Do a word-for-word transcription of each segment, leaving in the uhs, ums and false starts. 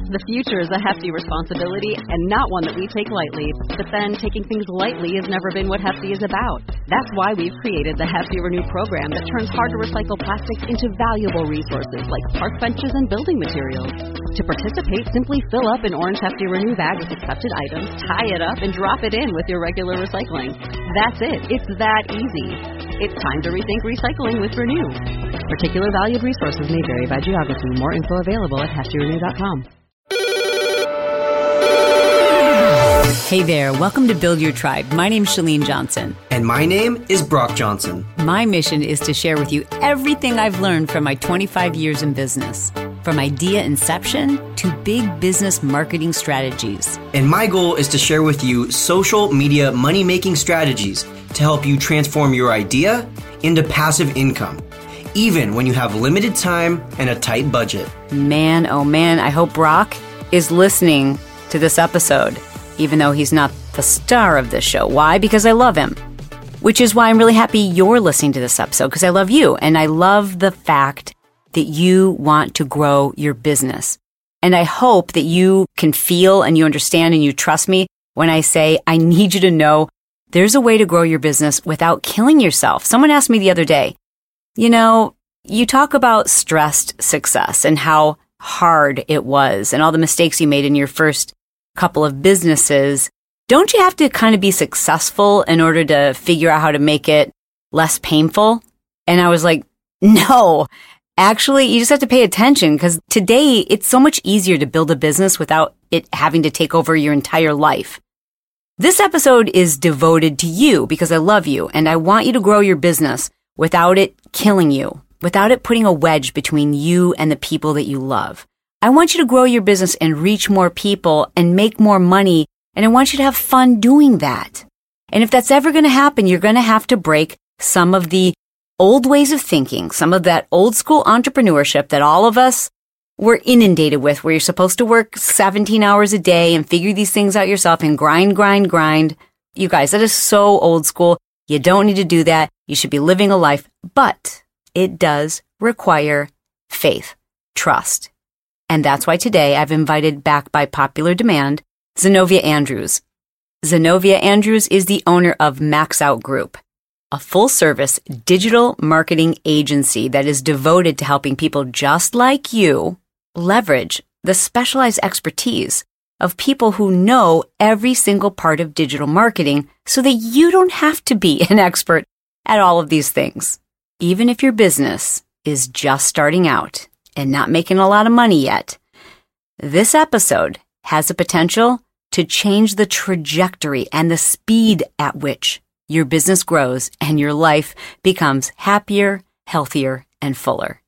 The future is a hefty responsibility and not one that we take lightly. But then taking things lightly has never been what Hefty is about. That's why we've created the Hefty Renew program that turns hard to recycle plastics into valuable resources like park benches and building materials. To participate, simply fill up an orange Hefty Renew bag with accepted items, tie it up, and drop it in with your regular recycling. That's it. It's that easy. It's time to rethink recycling with Renew. Particular valued resources may vary by geography. More info available at hefty renew dot com. Hey there, welcome to Build Your Tribe. My name's Chalene Johnson. And my name is Brock Johnson. My mission is to share with you everything I've learned from my twenty-five years in business, from idea inception to big business marketing strategies. And my goal is to share with you social media money-making strategies to help you transform your idea into passive income, even when you have limited time and a tight budget. Man, oh man, I hope Brock is listening to this episode, even though he's not the star of this show. Why? Because I love him. Which is why I'm really happy you're listening to this episode, because I love you. And I love the fact that you want to grow your business. And I hope that you can feel and you understand and you trust me when I say, I need you to know there's a way to grow your business without killing yourself. Someone asked me the other day, you know, you talk about stressed success and how hard it was and all the mistakes you made in your first couple of businesses. Don't you have to kind of be successful in order to figure out how to make it less painful? And I was like, no, actually, you just have to pay attention, because today it's so much easier to build a business without it having to take over your entire life. This episode is devoted to you because I love you and I want you to grow your business without it killing you, without it putting a wedge between you and the people that you love. I want you to grow your business and reach more people and make more money, and I want you to have fun doing that. And if that's ever going to happen, you're going to have to break some of the old ways of thinking, some of that old school entrepreneurship that all of us were inundated with, where you're supposed to work seventeen hours a day and figure these things out yourself and grind, grind, grind. You guys, that is so old school. You don't need to do that. You should be living a life, but it does require faith, trust. And that's why today I've invited back by popular demand, Zenobia Andrews. Zenobia Andrews is the owner of Max Out Group, a full-service digital marketing agency that is devoted to helping people just like you leverage the specialized expertise of people who know every single part of digital marketing so that you don't have to be an expert at all of these things. Even if your business is just starting out and not making a lot of money yet, this episode has the potential to change the trajectory and the speed at which your business grows and your life becomes happier, healthier, and fuller.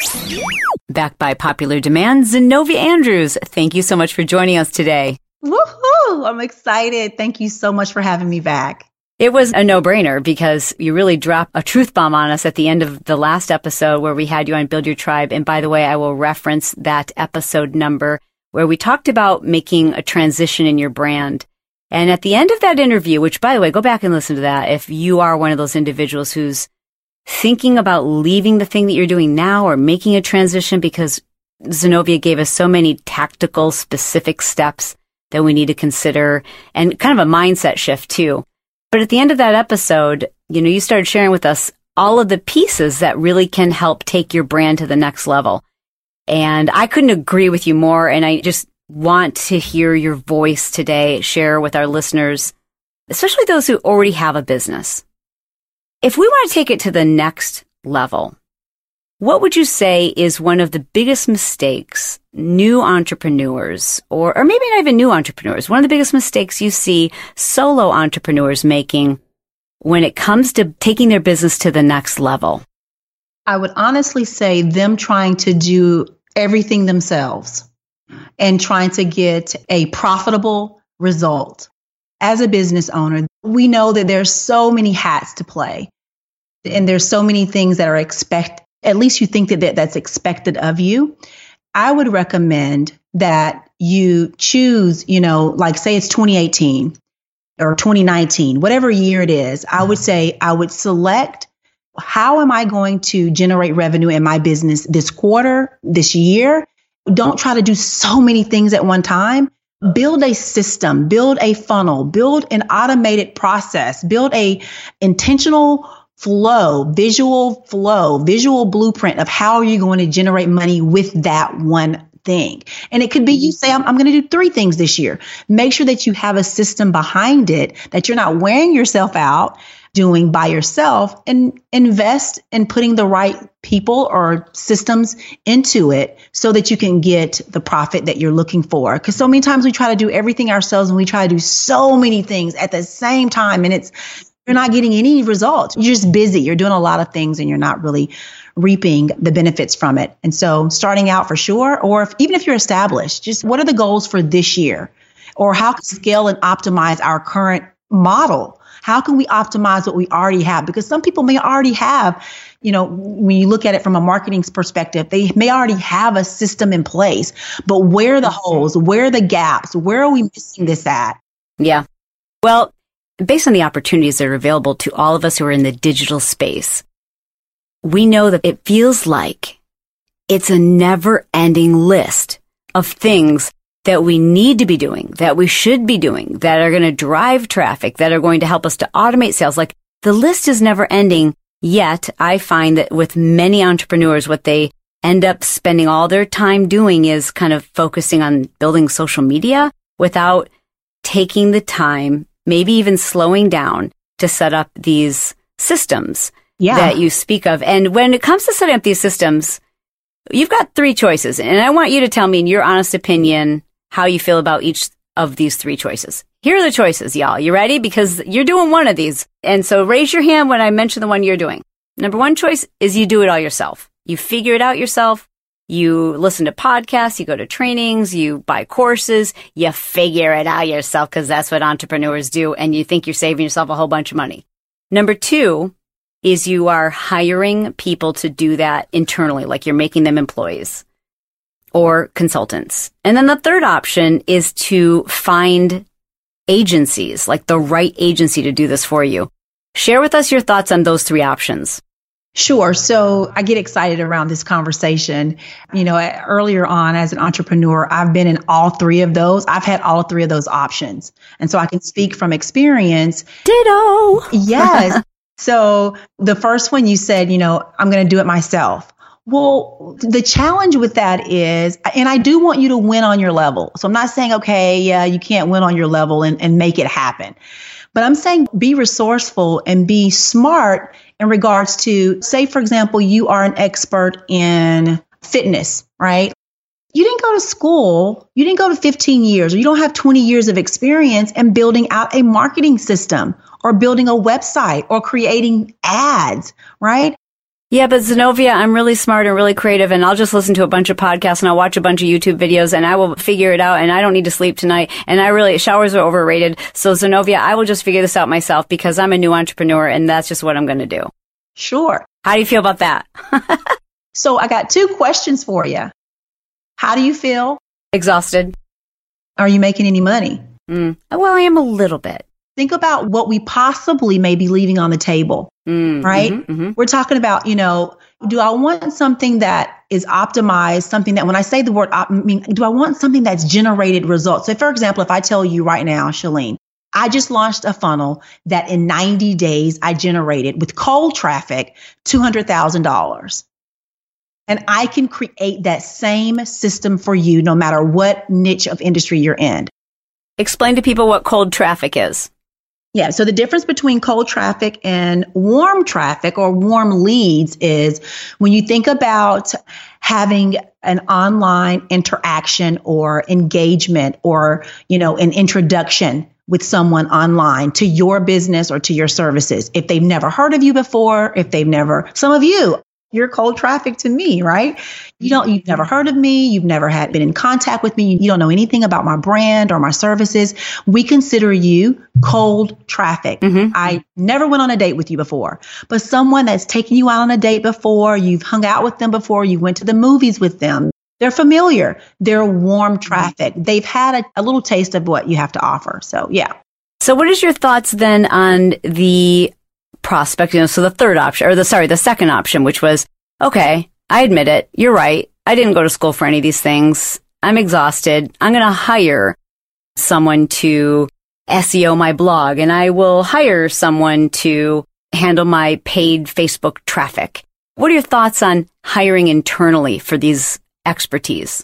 Backed by popular demand, Zenobia Andrews, thank you so much for joining us today. Woohoo! I'm excited. Thank you so much for having me back. It was a no-brainer because you really dropped a truth bomb on us at the end of the last episode where we had you on Build Your Tribe. And by the way, I will reference that episode number where we talked about making a transition in your brand. And at the end of that interview, which by the way, go back and listen to that if you are one of those individuals who's thinking about leaving the thing that you're doing now or making a transition, because Zenobia gave us so many tactical, specific steps that we need to consider and kind of a mindset shift too. But at the end of that episode, you know, you started sharing with us all of the pieces that really can help take your brand to the next level. And I couldn't agree with you more. And I just want to hear your voice today, share with our listeners, especially those who already have a business. If we want to take it to the next level, what would you say is one of the biggest mistakes new entrepreneurs, or, or maybe not even new entrepreneurs, one of the biggest mistakes you see solo entrepreneurs making when it comes to taking their business to the next level? I would honestly say them trying to do everything themselves and trying to get a profitable result. As a business owner, we know that there's so many hats to play and there's so many things that are expected. At least you think that that's expected of you. I would recommend that you choose, you know, like say it's twenty eighteen or twenty nineteen, whatever year it is. I would say I would select, how am I going to generate revenue in my business this quarter, this year? Don't try to do so many things at one time. Build a system, build a funnel, build an automated process, build a intentional flow, visual flow, visual blueprint of how you're going to generate money with that one thing. And it could be you say, I'm, I'm going to do three things this year. Make sure that you have a system behind it, that you're not wearing yourself out doing by yourself, and invest in putting the right people or systems into it so that you can get the profit that you're looking for. Because so many times we try to do everything ourselves and we try to do so many things at the same time, and it's you're not getting any results. You're just busy. You're doing a lot of things and you're not really reaping the benefits from it. And so starting out for sure, or if, even if you're established, just what are the goals for this year? Or how can we scale and optimize our current model? How can we optimize what we already have? Because some people may already have, you know, when you look at it from a marketing perspective, they may already have a system in place, but where are the holes? Where are the gaps? Where are we missing this at? Yeah. Well, based on the opportunities that are available to all of us who are in the digital space, we know that it feels like it's a never-ending list of things that we need to be doing, that we should be doing, that are going to drive traffic, that are going to help us to automate sales. Like, the list is never ending. Yet I find that with many entrepreneurs, what they end up spending all their time doing is kind of focusing on building social media without taking the time, maybe even slowing down to set up these systems yeah. that you speak of. And when it comes to setting up these systems, you've got three choices. And I want you to tell me, in your honest opinion, how you feel about each of these three choices. Here are the choices, y'all. You ready? Because you're doing one of these. And so raise your hand when I mention the one you're doing. Number one choice is you do it all yourself. You figure it out yourself. You listen to podcasts, you go to trainings, you buy courses, you figure it out yourself, because that's what entrepreneurs do. And you think you're saving yourself a whole bunch of money. Number two is you are hiring people to do that internally, like you're making them employees or consultants. And then the third option is to find agencies, like the right agency to do this for you. Share with us your thoughts on those three options. Sure. So I get excited around this conversation. You know, earlier on as an entrepreneur, I've been in all three of those. I've had all three of those options. And so I can speak from experience. Ditto. Yes. So the first one you said, you know, I'm going to do it myself. Well, the challenge with that is, and I do want you to win on your level. So I'm not saying, okay, yeah, you can't win on your level and, and make it happen. But I'm saying be resourceful and be smart in regards to, say, for example, you are an expert in fitness, right? You didn't go to school. You didn't go to fifteen years, or you don't have twenty years of experience in building out a marketing system or building a website or creating ads, right? Yeah, but Zenobia, I'm really smart and really creative, and I'll just listen to a bunch of podcasts and I'll watch a bunch of YouTube videos and I will figure it out, and I don't need to sleep tonight. And I really, showers are overrated. So Zenobia, I will just figure this out myself because I'm a new entrepreneur and that's just what I'm going to do. Sure. How do you feel about that? So I got two questions for you. How do you feel? Exhausted. Are you making any money? Mm. Well, I am a little bit. Think about what we possibly may be leaving on the table, mm, right? Mm-hmm, mm-hmm. We're talking about, you know, do I want something that is optimized, something that when I say the word, op- I mean, do I want something that's generated results? So for example, if I tell you right now, Chalene, I just launched a funnel that in ninety days I generated with cold traffic, two hundred thousand dollars. And I can create that same system for you no matter what niche of industry you're in. Explain to people what cold traffic is. Yeah. So the difference between cold traffic and warm traffic or warm leads is when you think about having an online interaction or engagement or, you know, an introduction with someone online to your business or to your services. If they've never heard of you before, if they've never, some of you, you're cold traffic to me, right? You don't, you've never heard of me. You've never had been in contact with me. You don't know anything about my brand or my services. We consider you cold traffic. Mm-hmm. I never went on a date with you before, but someone that's taken you out on a date before, you've hung out with them before, you went to the movies with them. They're familiar. They're warm traffic. They've had a, a little taste of what you have to offer. So, yeah. So what is your thoughts then on the prospect, you know, so the third option, or the, sorry, the second option, which was, okay, I admit it. You're right. I didn't go to school for any of these things. I'm exhausted. I'm going to hire someone to S E O my blog, and I will hire someone to handle my paid Facebook traffic. What are your thoughts on hiring internally for these expertise?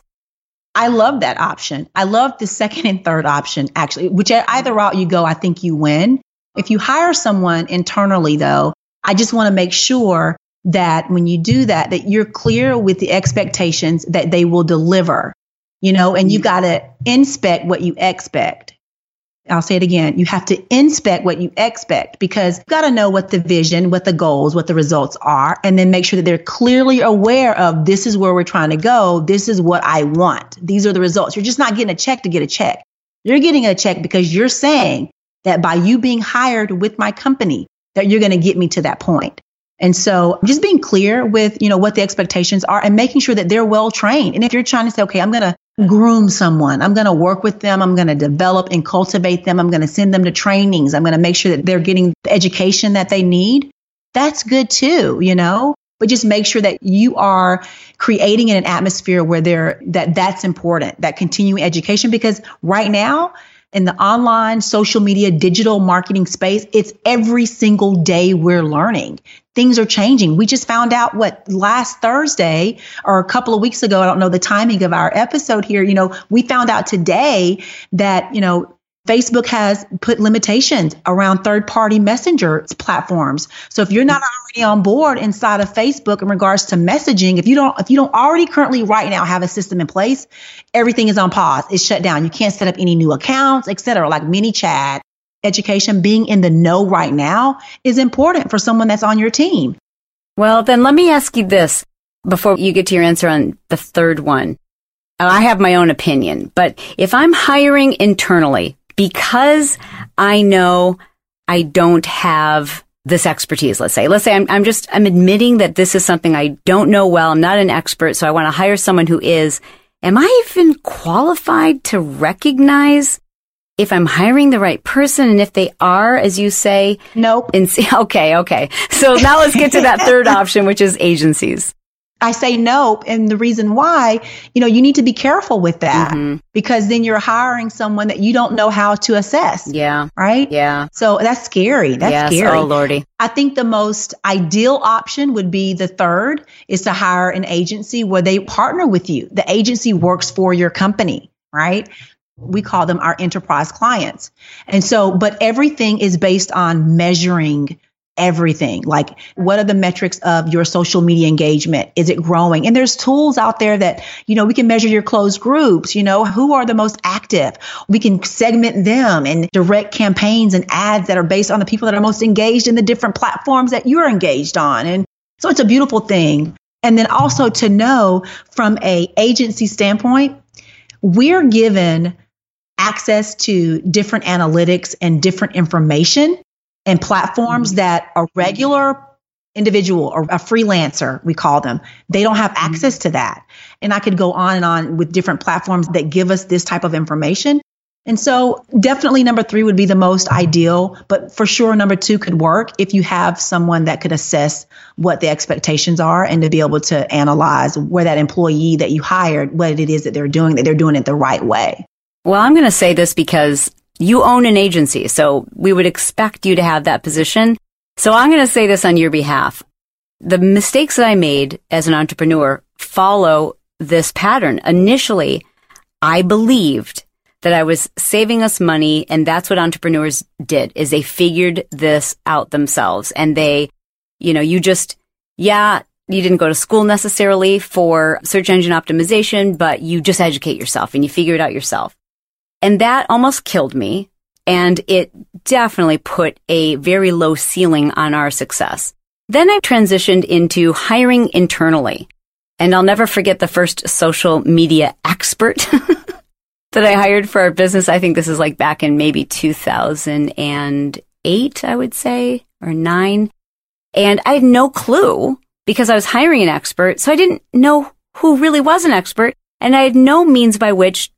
I love that option. I love the second and third option, actually. Whichever either route you go, I think you win. If you hire someone internally, though, I just want to make sure that when you do that, that you're clear with the expectations that they will deliver, you know, and you got to inspect what you expect. I'll say it again. You have to inspect what you expect, because you've got to know what the vision, what the goals, what the results are, and then make sure that they're clearly aware of this is where we're trying to go. This is what I want. These are the results. You're just not getting a check to get a check. You're getting a check because you're saying that by you being hired with my company, that you're going to get me to that point. And so just being clear with, you know, what the expectations are and making sure that they're well trained. And if you're trying to say, okay, I'm going to groom someone, I'm going to work with them, I'm going to develop and cultivate them, I'm going to send them to trainings, I'm going to make sure that they're getting the education that they need, that's good too, you know, but just make sure that you are creating an atmosphere where they're, that that's important, that continuing education, because right now, in the online, social media, digital marketing space, it's every single day we're learning. Things are changing. We just found out what last Thursday or a couple of weeks ago, I don't know the timing of our episode here, you know, we found out today that, you know, Facebook has put limitations around third-party messenger platforms. So if you're not already on board inside of Facebook in regards to messaging, if you don't, if you don't already currently right now have a system in place, everything is on pause. It's shut down. You can't set up any new accounts, et cetera, like ManyChat. Education, being in the know right now is important for someone that's on your team. Well, then let me ask you this before you get to your answer on the third one. I have my own opinion, but if I'm hiring internally, because I know I don't have this expertise, let's say, let's say I'm, I'm just, I'm admitting that this is something I don't know well. I'm not an expert, so I want to hire someone who is. Am I even qualified to recognize if I'm hiring the right person? And if they are, as you say, nope. And see, okay, okay. So now let's get to that third option, which is agencies. I say nope. And the reason why, you know, you need to be careful with that, mm-hmm. because then you're hiring someone that you don't know how to assess. Yeah. Right? Yeah. So that's scary. That's yes. scary. Oh, Lordy. I think the most ideal option would be the third, is to hire an agency where they partner with you. The agency works for your company, right? We call them our enterprise clients. And so, but everything is based on measuring everything. Like, what are the metrics of your social media engagement? Is it growing? And there's tools out there that, you know, we can measure your closed groups, you know, who are the most active. We can segment them and direct campaigns and ads that are based on the people that are most engaged in the different platforms that you're engaged on. And so it's a beautiful thing. And then also to know from a agency standpoint, we're given access to different analytics and different information and platforms mm-hmm. that a regular individual or a freelancer, we call them, they don't have access mm-hmm. to that. And I could go on and on with different platforms that give us this type of information. And so definitely number three would be the most ideal, but for sure number two could work if you have someone that could assess what the expectations are and to be able to analyze where that employee that you hired, what it is that they're doing, that they're doing it the right way. Well, I'm going to say this because you own an agency, so we would expect you to have that position. So I'm going to say this on your behalf. The mistakes that I made as an entrepreneur follow this pattern. Initially, I believed that I was saving us money, and that's what entrepreneurs did, is they figured this out themselves. And they, you know, you just, yeah, you didn't go to school necessarily for search engine optimization, but you just educate yourself and you figure it out yourself. And that almost killed me, and it definitely put a very low ceiling on our success. Then I transitioned into hiring internally, and I'll never forget the first social media expert that I hired for our business. I think this is like back in maybe two thousand eight, I would say, or nine. And I had no clue because I was hiring an expert, so I didn't know who really was an expert, and I had no means by which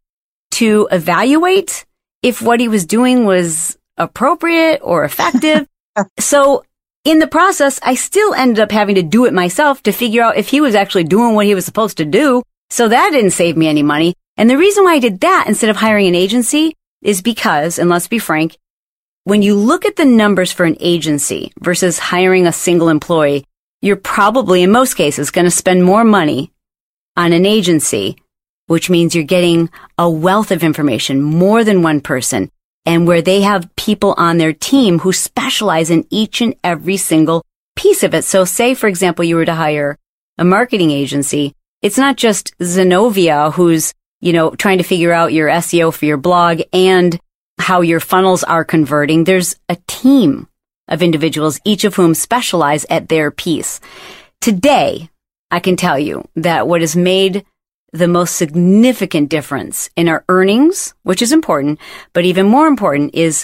to evaluate if what he was doing was appropriate or effective. So in the process, I still ended up having to do it myself to figure out if he was actually doing what he was supposed to do. So that didn't save me any money. And the reason why I did that instead of hiring an agency is because, and let's be frank, when you look at the numbers for an agency versus hiring a single employee, you're probably, in most cases, going to spend more money on an agency, which means you're getting a wealth of information, more than one person, and where they have people on their team who specialize in each and every single piece of it. So say, for example, you were to hire a marketing agency. It's not just Zenobia who's, you know, trying to figure out your S E O for your blog and how your funnels are converting. There's a team of individuals, each of whom specialize at their piece. Today, I can tell you that what has made the most significant difference in our earnings, which is important, but even more important is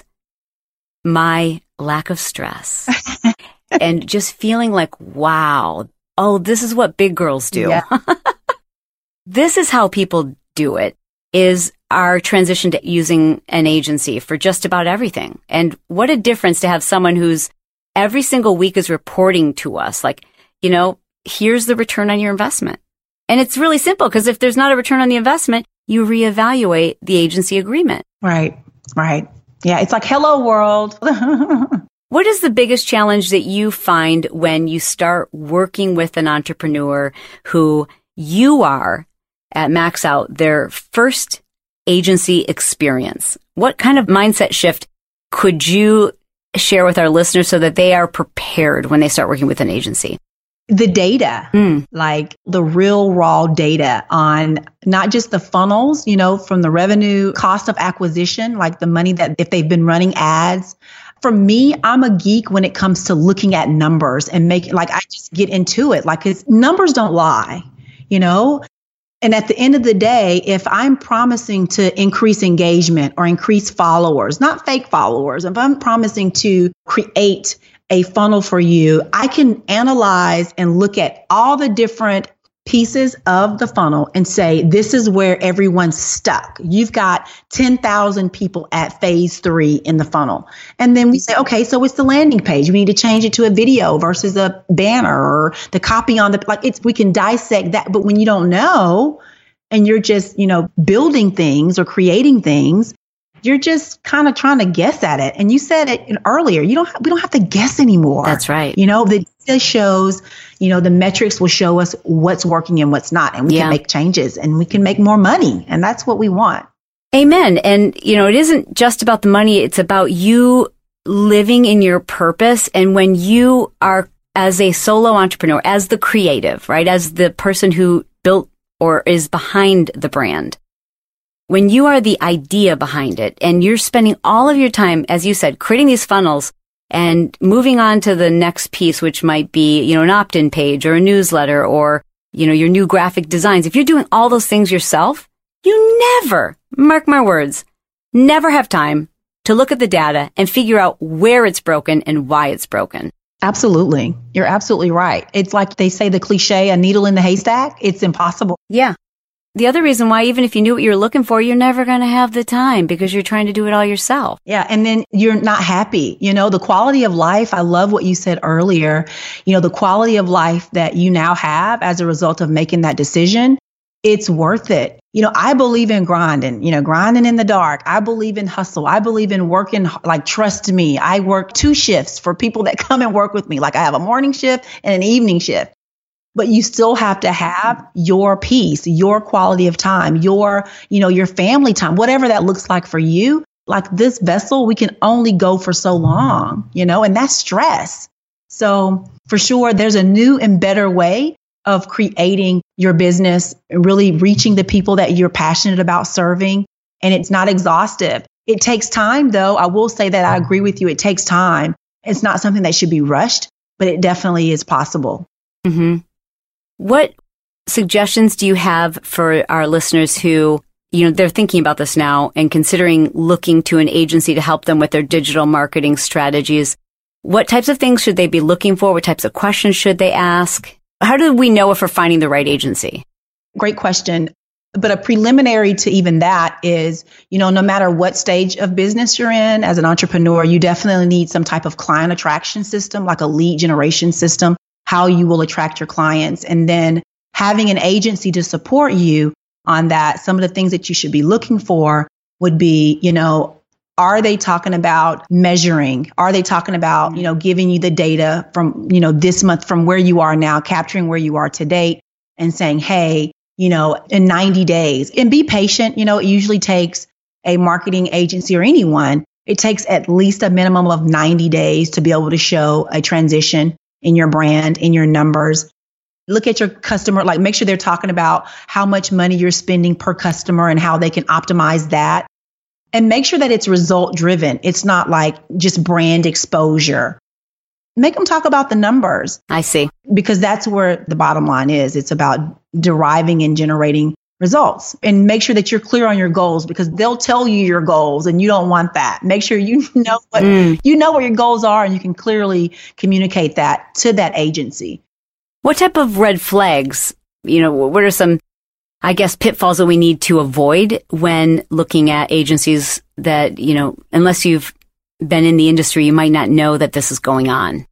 my lack of stress and just feeling like, wow, oh, this is what big girls do. Yeah. This is how people do it, is our transition to using an agency for just about everything. And what a difference to have someone who's every single week is reporting to us, like, you know, here's the return on your investment. And it's really simple because if there's not a return on the investment, you reevaluate the agency agreement. Right, right. Yeah, it's like, hello, world. What is the biggest challenge that you find when you start working with an entrepreneur who you are at Max Out their first agency experience? What kind of mindset shift could you share with our listeners so that they are prepared when they start working with an agency? The data, mm. like the real raw data on not just the funnels, you know, from the revenue cost of acquisition, like the money that if they've been running ads. For me, I'm a geek when it comes to looking at numbers and making, like, I just get into it. Like, it's, numbers don't lie, you know? And at the end of the day, if I'm promising to increase engagement or increase followers, not fake followers, if I'm promising to create a funnel for you, I can analyze and look at all the different pieces of the funnel and say, this is where everyone's stuck. You've got ten thousand people at phase three in the funnel. And then we say, okay, so it's the landing page. We need to change it to a video versus a banner or the copy on the, like it's, we can dissect that. But when you don't know and you're just, you know, building things or creating things, you're just kind of trying to guess at it. And you said it earlier, you don't, we don't have to guess anymore. That's right. You know, the data shows, you know, the metrics will show us what's working and what's not, and we yeah. can make changes and we can make more money. And that's what we want. Amen. And, you know, it isn't just about the money. It's about you living in your purpose. And when you are, as a solo entrepreneur, as the creative, right, as the person who built or is behind the brand, when you are the idea behind it and you're spending all of your time, as you said, creating these funnels and moving on to the next piece, which might be, you know, an opt-in page or a newsletter or, you know, your new graphic designs. If you're doing all those things yourself, you never, mark my words, never have time to look at the data and figure out where it's broken and why it's broken. Absolutely. You're absolutely right. It's like they say the cliche, a needle in the haystack. It's impossible. Yeah. The other reason why, even if you knew what you were looking for, you're never going to have the time because you're trying to do it all yourself. Yeah. And then you're not happy. You know, the quality of life, I love what you said earlier. You know, the quality of life that you now have as a result of making that decision, it's worth it. You know, I believe in grinding, you know, grinding in the dark. I believe in hustle. I believe in working, like, trust me. I work two shifts for people that come and work with me. Like, I have a morning shift and an evening shift. But you still have to have your peace, your quality of time, your, you know, your family time, whatever that looks like for you. Like, this vessel, we can only go for so long, you know, and that's stress. So for sure, there's a new and better way of creating your business and really reaching the people that you're passionate about serving. And it's not exhaustive. It takes time, though. I will say that I agree with you. It takes time. It's not something that should be rushed, but it definitely is possible. Mm-hmm. What suggestions do you have for our listeners who, you know, they're thinking about this now and considering looking to an agency to help them with their digital marketing strategies? What types of things should they be looking for? What types of questions should they ask? How do we know if we're finding the right agency? Great question. But a preliminary to even that is, you know, no matter what stage of business you're in as an entrepreneur, you definitely need some type of client attraction system, like a lead generation system, how you will attract your clients. And then having an agency to support you on that. Some of the things that you should be looking for would be, you know, are they talking about measuring? Are they talking about, you know, giving you the data from, you know, this month from where you are now, capturing where you are to date and saying, hey, you know, in ninety days, and be patient. You know, it usually takes a marketing agency or anyone, it takes at least a minimum of ninety days to be able to show a transition in your brand, in your numbers. Look at your customer, like make sure they're talking about how much money you're spending per customer and how they can optimize that. And make sure that it's result driven. It's not like just brand exposure. Make them talk about the numbers. I see. Because that's where the bottom line is. It's about deriving and generating results. And make sure that you're clear on your goals, because they'll tell you your goals and you don't want that. Make sure you know what mm. you know what your goals are and you can clearly communicate that to that agency. What type of red flags, you know, what are some, I guess, pitfalls that we need to avoid when looking at agencies that, you know, unless you've been in the industry, you might not know that this is going on?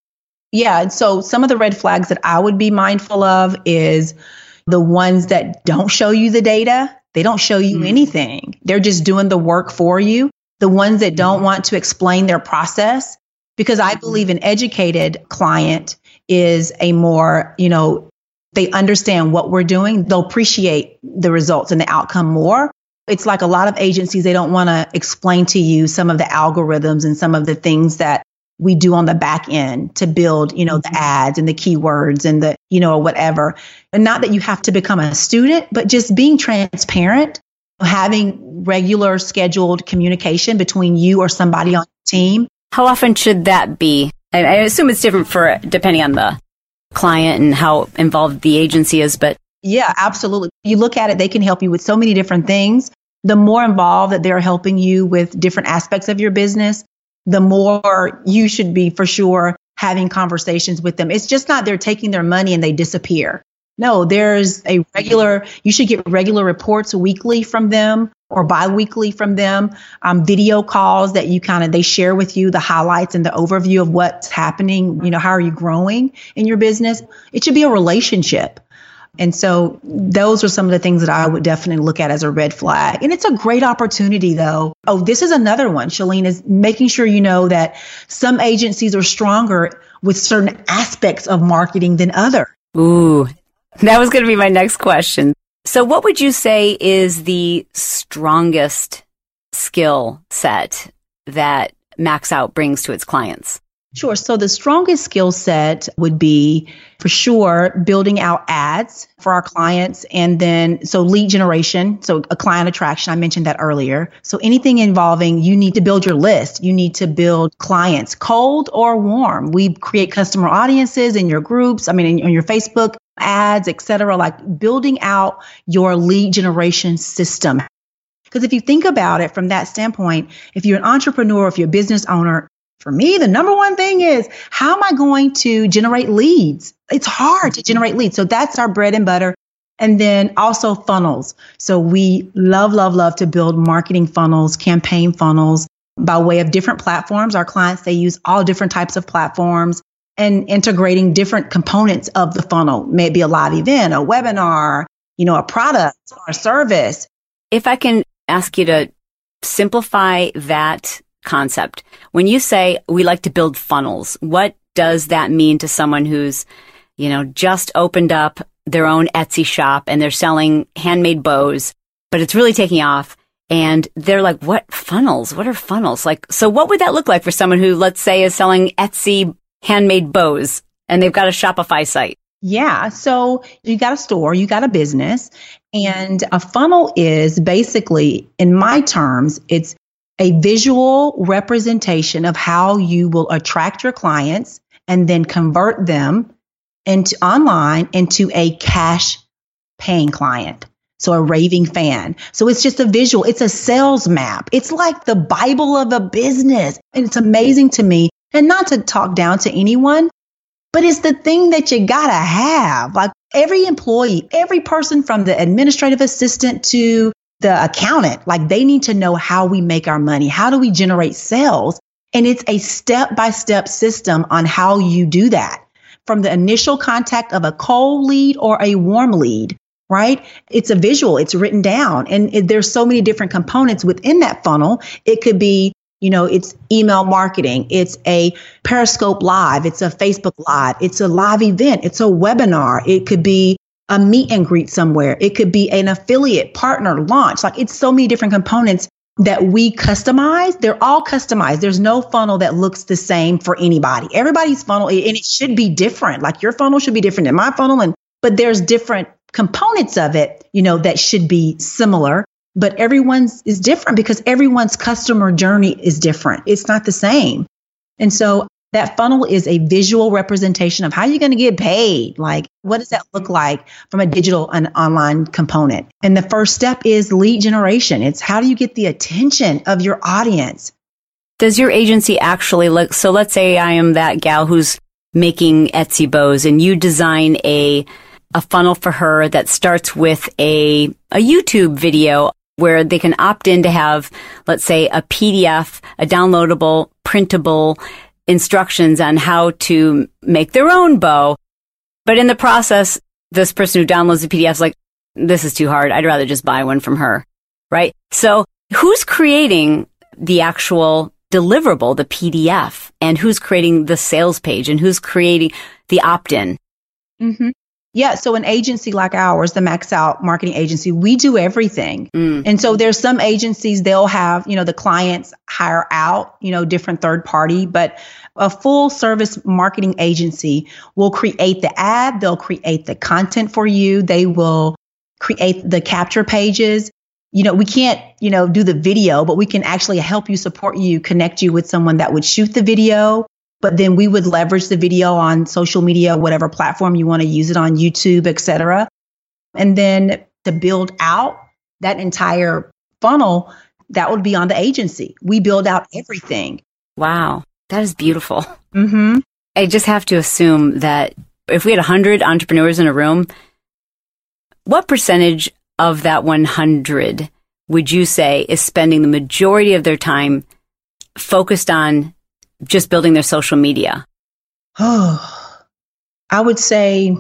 Yeah. And so some of the red flags that I would be mindful of is the ones that don't show you the data. They don't show you mm-hmm. anything. They're just doing the work for you. The ones that don't mm-hmm. want to explain their process, because I believe an educated client is a more, you know, they understand what we're doing. They'll appreciate the results and the outcome more. It's like a lot of agencies, they don't want to explain to you some of the algorithms and some of the things that we do on the back end to build, you know, the ads and the keywords and the, you know, whatever. And not that you have to become a student, but just being transparent, having regular scheduled communication between you or somebody on your team. How often should that be? I, I assume it's different for depending on the client and how involved the agency is, but yeah, absolutely. You look at it, they can help you with so many different things. The more involved that they're helping you with different aspects of your business, the more you should be for sure having conversations with them. It's just not they're taking their money and they disappear. No, there's a regular, you should get regular reports weekly from them or bi-weekly from them, um, video calls that you kind of, they share with you the highlights and the overview of what's happening. You know, how are you growing in your business? It should be a relationship. And so those are some of the things that I would definitely look at as a red flag. And it's a great opportunity, though. Oh, this is another one, Shalene, is making sure you know that some agencies are stronger with certain aspects of marketing than others. Ooh, that was going to be my next question. So what would you say is the strongest skill set that Max Out brings to its clients? Sure. So the strongest skill set would be, for sure, building out ads for our clients. And then, so lead generation, so a client attraction, I mentioned that earlier. So anything involving, you need to build your list. You need to build clients, cold or warm. We create customer audiences in your groups, I mean, in, in your Facebook ads, et cetera, like building out your lead generation system. Because if you think about it from that standpoint, if you're an entrepreneur, if you're a business owner, for me, the number one thing is, how am I going to generate leads? It's hard to generate leads. So that's our bread and butter. And then also funnels. So we love, love, love to build marketing funnels, campaign funnels by way of different platforms. Our clients, they use all different types of platforms and integrating different components of the funnel. Maybe a live event, a webinar, you know, a product or a service. If I can ask you to simplify that concept. When you say we like to build funnels, what does that mean to someone who's, you know, just opened up their own Etsy shop and they're selling handmade bows, but it's really taking off and they're like, what funnels? What are funnels? Like, so what would that look like for someone who, let's say, is selling Etsy handmade bows and they've got a Shopify site? Yeah. So you got a store, you got a business, and a funnel is basically, in my terms, it's a visual representation of how you will attract your clients and then convert them into online into a cash paying client. So a raving fan. So it's just a visual. It's a sales map. It's like the Bible of a business. And it's amazing to me. And not to talk down to anyone, but it's the thing that you gotta have. Like every employee, every person from the administrative assistant to the accountant, like they need to know how we make our money. How do we generate sales? And it's a step-by-step system on how you do that. From the initial contact of a cold lead or a warm lead, right? It's a visual, it's written down. And it, there's so many different components within that funnel. It could be, you know, it's email marketing, it's a Periscope Live, it's a Facebook Live, it's a live event, it's a webinar, it could be a meet and greet somewhere, it could be an affiliate partner launch. Like it's so many different components that we customize. They're all customized. There's no funnel that looks the same for anybody. Everybody's funnel, and it should be different. Like your funnel should be different than my funnel, and but there's different components of it, you know, that should be similar. But everyone's is different because everyone's customer journey is different. It's not the same. And so that funnel is a visual representation of how you're going to get paid. Like, what does that look like from a digital and online component? And the first step is lead generation. It's how do you get the attention of your audience? Does your agency actually look, so let's say I am that gal who's making Etsy bows and you design a a funnel for her that starts with a a YouTube video where they can opt in to have, let's say, a P D F, a downloadable, printable instructions on how to make their own bow. But in the process, this person who downloads the P D F is like, this is too hard. I'd rather just buy one from her, right? So who's creating the actual deliverable, the P D F, and who's creating the sales page and who's creating the opt-in? Mm-hmm. Yeah. So an agency like ours, the Max Out Marketing Agency, we do everything. Mm. And so there's some agencies, they'll have, you know, the clients hire out, you know, different third party, but a full service marketing agency will create the ad. They'll create the content for you. They will create the capture pages. You know, we can't, you know, do the video, but we can actually help you, support you, connect you with someone that would shoot the video. But then we would leverage the video on social media, whatever platform you want to use it on, YouTube, et cetera. And then to build out that entire funnel, that would be on the agency. We build out everything. Wow. That is beautiful. Mm-hmm. I just have to assume that if we had one hundred entrepreneurs in a room, what percentage of that one hundred would you say is spending the majority of their time focused on just building their social media? Oh, I would say,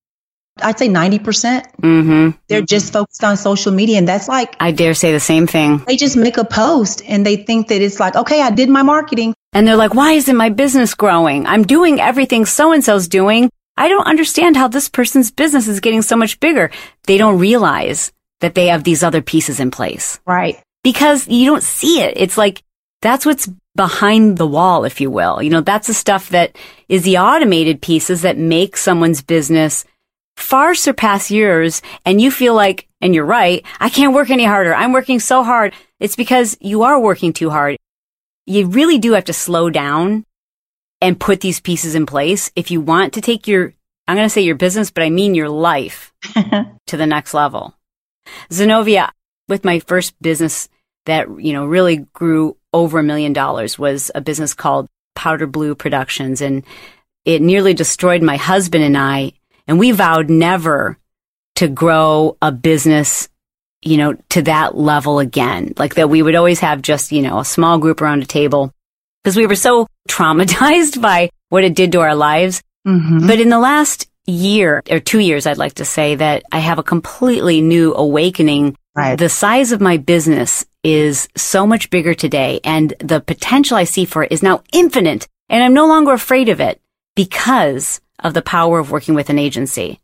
I'd say ninety percent. Mm-hmm. They're just focused on social media. And that's like, I dare say the same thing. They just make a post and they think that it's like, okay, I did my marketing. And they're like, why isn't my business growing? I'm doing everything so-and-so's doing. I don't understand how this person's business is getting so much bigger. They don't realize that they have these other pieces in place. Right. Because you don't see it. It's like, that's what's behind the wall, if you will. You know, that's the stuff that is the automated pieces that make someone's business far surpass yours. And you feel like, and you're right, I can't work any harder. I'm working so hard. It's because you are working too hard. You really do have to slow down and put these pieces in place if you want to take your, I'm going to say your business, but I mean your life to the next level. Zenobia, with my first business that, you know, really grew over a million dollars was a business called Powder Blue Productions. And it nearly destroyed my husband and I. And we vowed never to grow a business, you know, to that level again. Like that we would always have just, you know, a small group around a table because we were so traumatized by what it did to our lives. Mm-hmm. But in the last year or two years, I'd like to say that I have a completely new awakening. Right. The size of my business is so much bigger today, and the potential I see for it is now infinite, and I'm no longer afraid of it because of the power of working with an agency.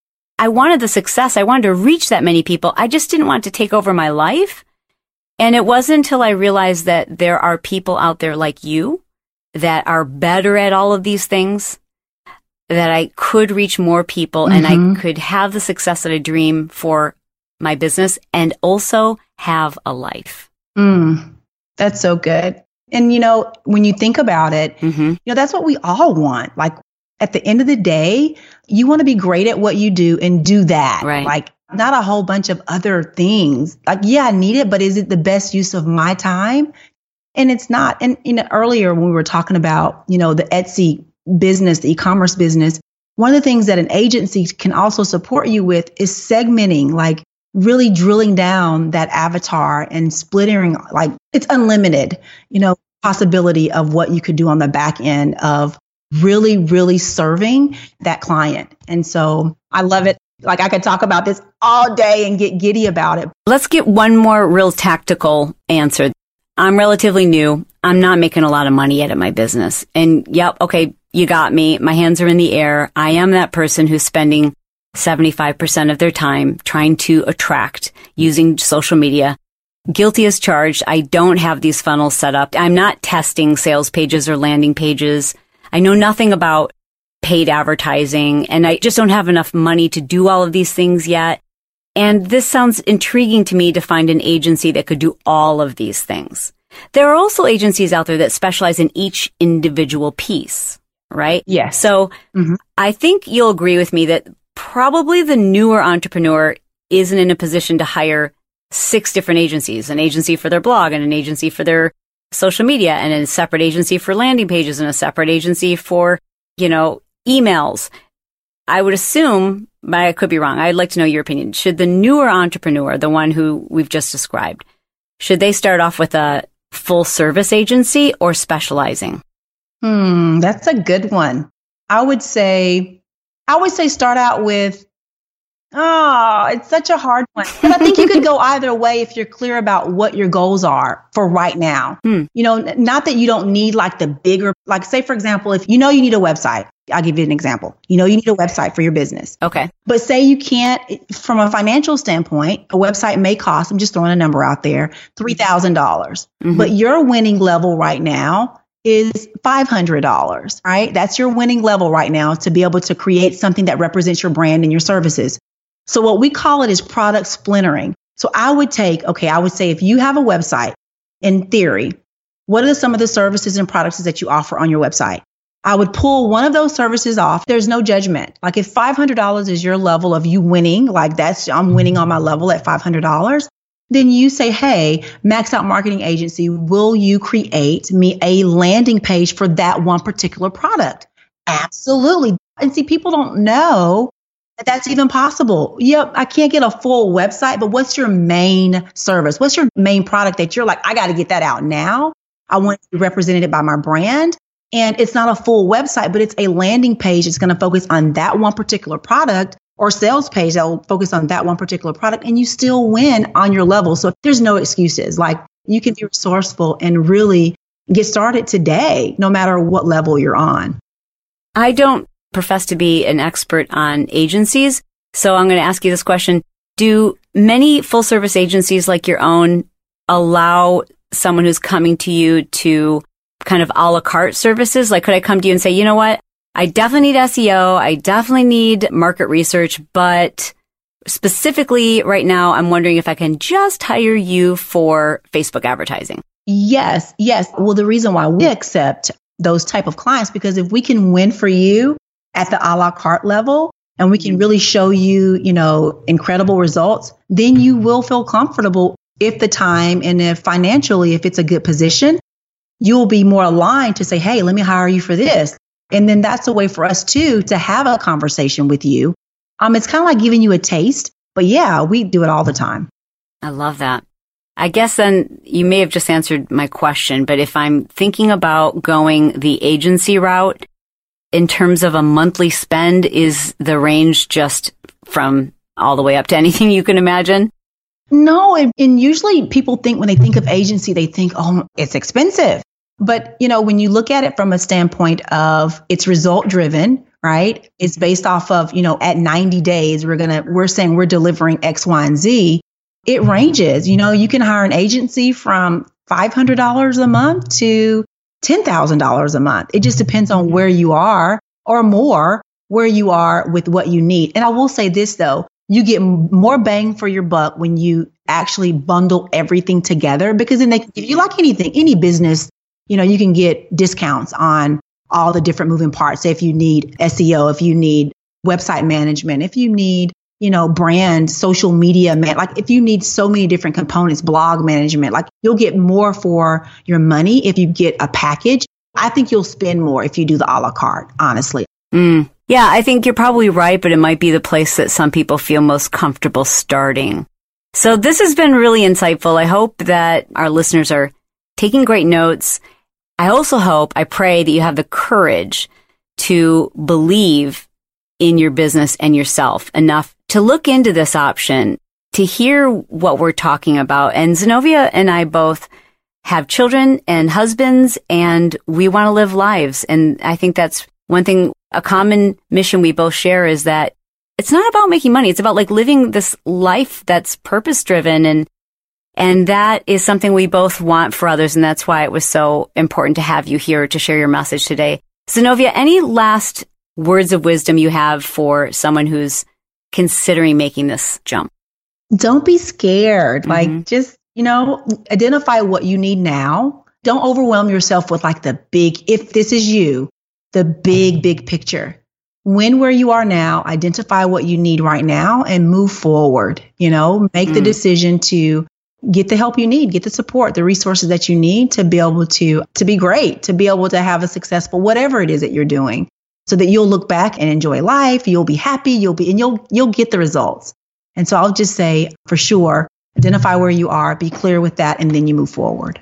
I wanted the success. I wanted to reach that many people. I just didn't want to take over my life. And it wasn't until I realized that there are people out there like you that are better at all of these things that I could reach more people, mm-hmm. and I could have the success that I dream for my business and also have a life. Mm, that's so good. And, you know, when you think about it, mm-hmm. you know, that's what we all want. Like at the end of the day, you want to be great at what you do and do that. Right. Like not a whole bunch of other things. Like, yeah, I need it, but is it the best use of my time? And it's not. And, you know, earlier when we were talking about, you know, the Etsy business, the e-commerce business, one of the things that an agency can also support you with is segmenting, like really drilling down that avatar and splitting, like it's unlimited, you know, possibility of what you could do on the back end of really, really serving that client. And so I love it. Like I could talk about this all day and get giddy about it. Let's get one more real tactical answer. I'm relatively new. I'm not making a lot of money yet at my business. And yep, okay, you got me. My hands are in the air. I am that person who's spending seventy-five percent of their time trying to attract using social media. Guilty as charged. I don't have these funnels set up. I'm not testing sales pages or landing pages. I know nothing about paid advertising, and I just don't have enough money to do all of these things yet. And this sounds intriguing to me to find an agency that could do all of these things. There are also agencies out there that specialize in each individual piece, right? Yes. So mm-hmm. I think you'll agree with me that probably the newer entrepreneur isn't in a position to hire six different agencies, an agency for their blog and an agency for their social media and a separate agency for landing pages and a separate agency for, you know, emails. I would assume, but I could be wrong. I'd like to know your opinion. Should the newer entrepreneur, the one who we've just described, should they start off with a full service agency or specializing? Hmm, that's a good one. I would say, I would say start out with, oh, it's such a hard one. But I think you could go either way if you're clear about what your goals are for right now. Hmm. You know, not that you don't need like the bigger, like say, for example, if you know you need a website, I'll give you an example. You know, you need a website for your business. Okay. But say you can't, from a financial standpoint, a website may cost, I'm just throwing a number out there, three thousand dollars. Mm-hmm. But your winning level right now is five hundred dollars, right? That's your winning level right now to be able to create something that represents your brand and your services. So what we call it is product splintering. So I would take, okay, I would say if you have a website, in theory, what are some of the services and products that you offer on your website? I would pull one of those services off. There's no judgment. Like if five hundred dollars is your level of you winning, like that's, I'm winning on my level at five hundred dollars, then you say, hey, Max Out Marketing Agency, will you create me a landing page for that one particular product? Absolutely. And see, people don't know that that's even possible. Yep, I can't get a full website, but what's your main service? What's your main product that you're like, I got to get that out now. I want to be represented by my brand. And it's not a full website, but it's a landing page that's going to focus on that one particular product, or sales page that will focus on that one particular product. And you still win on your level. So there's no excuses. Like you can be resourceful and really get started today, no matter what level you're on. I don't profess to be an expert on agencies. So I'm going to ask you this question. Do many full service agencies like your own allow someone who's coming to you to kind of a la carte services? Like, could I come to you and say, you know what? I definitely need S E O. I definitely need market research, but specifically right now, I'm wondering if I can just hire you for Facebook advertising. Yes. Yes. Well, the reason why we accept those type of clients, because if we can win for you at the a la carte level and we can really show you, you know, incredible results, then you will feel comfortable if the time and if financially, if it's a good position, you'll be more aligned to say, hey, let me hire you for this. And then that's a way for us too, to have a conversation with you. Um, it's kind of like giving you a taste, but yeah, we do it all the time. I love that. I guess then you may have just answered my question, but if I'm thinking about going the agency route in terms of a monthly spend, is the range just from all the way up to anything you can imagine? No, and, and usually people think when they think of agency, they think, oh, it's expensive. But, you know, when you look at it from a standpoint of it's result driven, right? It's based off of, you know, at ninety days, we're going to, we're saying we're delivering X, Y, and Z. It ranges, you know, you can hire an agency from five hundred dollars a month to ten thousand dollars a month. It just depends on where you are, or more where you are with what you need. And I will say this, though. You get more bang for your buck when you actually bundle everything together, because then they can give you, like anything, any business, you know, you can get discounts on all the different moving parts. Say if you need S E O, if you need website management, if you need, you know, brand, social media, man, like if you need so many different components, blog management, like you'll get more for your money if you get a package. I think you'll spend more if you do the a la carte, honestly. Mm, Yeah, I think you're probably right, but it might be the place that some people feel most comfortable starting. So this has been really insightful. I hope that our listeners are taking great notes. I also hope, I pray that you have the courage to believe in your business and yourself enough to look into this option, to hear what we're talking about. And Zenobia and I both have children and husbands, and we want to live lives. And I think that's one thing, a common mission we both share is that it's not about making money. It's about like living this life that's purpose driven. And, and that is something we both want for others. And that's why it was so important to have you here to share your message today. Zenobia, any last words of wisdom you have for someone who's considering making this jump? Don't be scared. Mm-hmm. Like, just, you know, identify what you need now. Don't overwhelm yourself with like the big, if this is you, the big, big picture. When where you are now, identify what you need right now and move forward. You know, make mm. the decision to get the help you need, get the support, the resources that you need to be able to, to be great, to be able to have a successful, whatever it is that you're doing, so that you'll look back and enjoy life. You'll be happy. You'll be, and you'll, you'll get the results. And so I'll just say for sure, identify where you are, be clear with that, and then you move forward.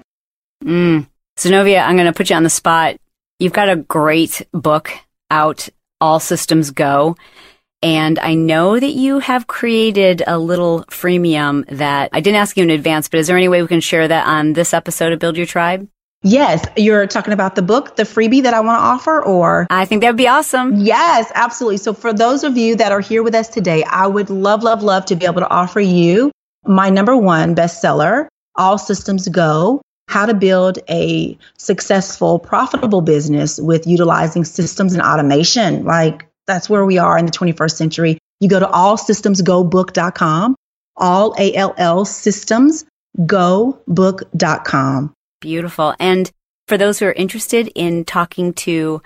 Mm. Zenobia, I'm going to put you on the spot. You've got a great book out, All Systems Go. And I know that you have created a little freemium that I didn't ask you in advance, but is there any way we can share that on this episode of Build Your Tribe? Yes. You're talking about the book, the freebie that I want to offer, or? I think that would be awesome. Yes, absolutely. So for those of you that are here with us today, I would love, love, love to be able to offer you my number one bestseller, All Systems Go, How to Build a Successful, Profitable Business with Utilizing Systems and Automation. Like, that's where we are in the twenty-first century. You go to all systems go book dot com, all A L L systems go book dot com. Beautiful. And for those who are interested in talking to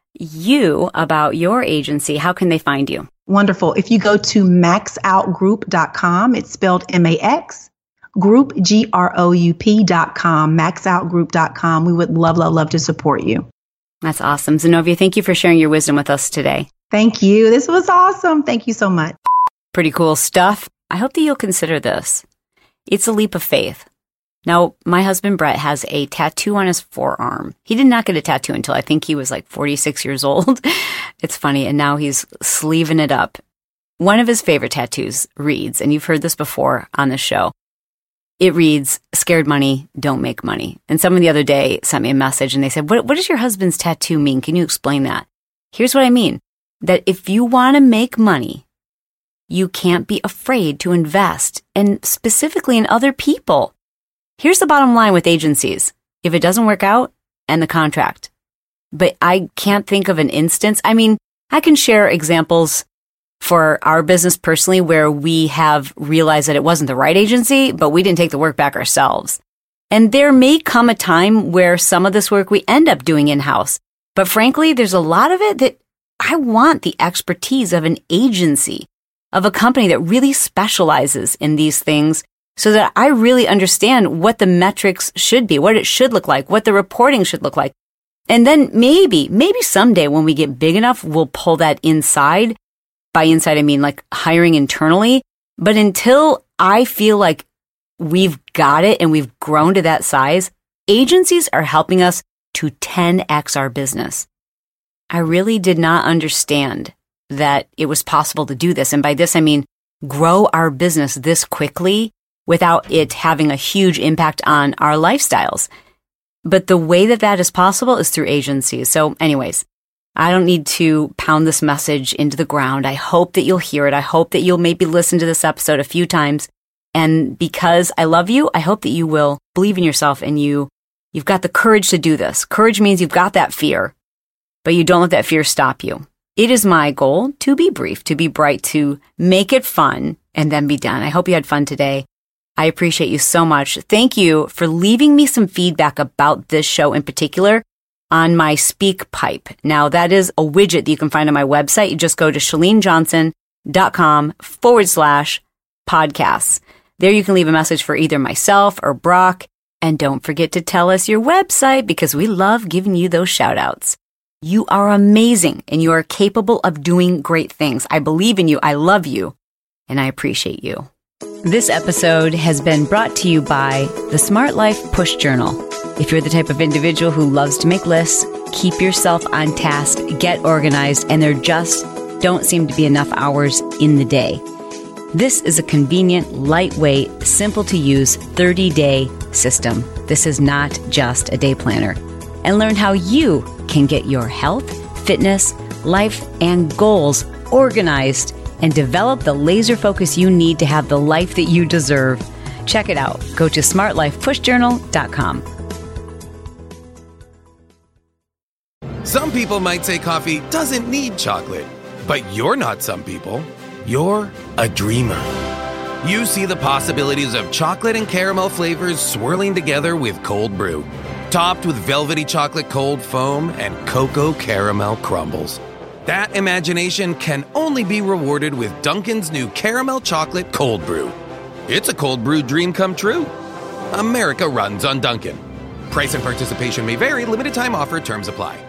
you about your agency, how can they find you? Wonderful. If you go to max out group dot com, it's spelled M A X, group, G R O U P dot com, max out group dot com. We would love, love, love to support you. That's awesome. Zenobia, thank you for sharing your wisdom with us today. Thank you. This was awesome. Thank you so much. Pretty cool stuff. I hope that you'll consider this. It's a leap of faith. Now, my husband, Brett, has a tattoo on his forearm. He did not get a tattoo until I think he was like forty-six years old. It's funny. And now he's sleeving it up. One of his favorite tattoos reads, and you've heard this before on the show, it reads, "Scared money, don't make money." And someone the other day sent me a message and they said, what, what does your husband's tattoo mean? Can you explain that? Here's what I mean. That if you want to make money, you can't be afraid to invest, and specifically in other people. Here's the bottom line with agencies. If it doesn't work out, end the contract. But I can't think of an instance. I mean, I can share examples for our business personally where we have realized that it wasn't the right agency, but we didn't take the work back ourselves. And there may come a time where some of this work we end up doing in-house. But frankly, there's a lot of it that I want the expertise of an agency, of a company that really specializes in these things, so that I really understand what the metrics should be, what it should look like, what the reporting should look like. And then maybe, maybe someday when we get big enough, we'll pull that inside. By inside, I mean like hiring internally. But until I feel like we've got it and we've grown to that size, agencies are helping us to ten X our business. I really did not understand that it was possible to do this. And by this, I mean grow our business this quickly without it having a huge impact on our lifestyles. But the way that that is possible is through agencies. So anyways, I don't need to pound this message into the ground. I hope that you'll hear it. I hope that you'll maybe listen to this episode a few times. And because I love you, I hope that you will believe in yourself and you, you've got the courage to do this. Courage means you've got that fear, but you don't let that fear stop you. It is my goal to be brief, to be bright, to make it fun, and then be done. I hope you had fun today. I appreciate you so much. Thank you for leaving me some feedback about this show in particular on my SpeakPipe. Now, that is a widget that you can find on my website. You just go to chalenejohnson.com forward slash podcasts. There you can leave a message for either myself or Brock. And don't forget to tell us your website because we love giving you those shout outs. You are amazing and you are capable of doing great things. I believe in you. I love you and I appreciate you. This episode has been brought to you by the Smart Life Push Journal. If you're the type of individual who loves to make lists, keep yourself on task, get organized, and there just don't seem to be enough hours in the day, this is a convenient, lightweight, simple to use thirty-day system. This is not just a day planner. And learn how you can get your health, fitness, life, and goals organized and develop the laser focus you need to have the life that you deserve. Check it out. Go to smart life push journal dot com. Some people might say coffee doesn't need chocolate, but you're not some people. You're a dreamer. You see the possibilities of chocolate and caramel flavors swirling together with cold brew, topped with velvety chocolate cold foam and cocoa caramel crumbles. That imagination can only be rewarded with Dunkin's new caramel chocolate cold brew. It's a cold brew dream come true. America runs on Dunkin'. Price and participation may vary. Limited time offer. Terms apply.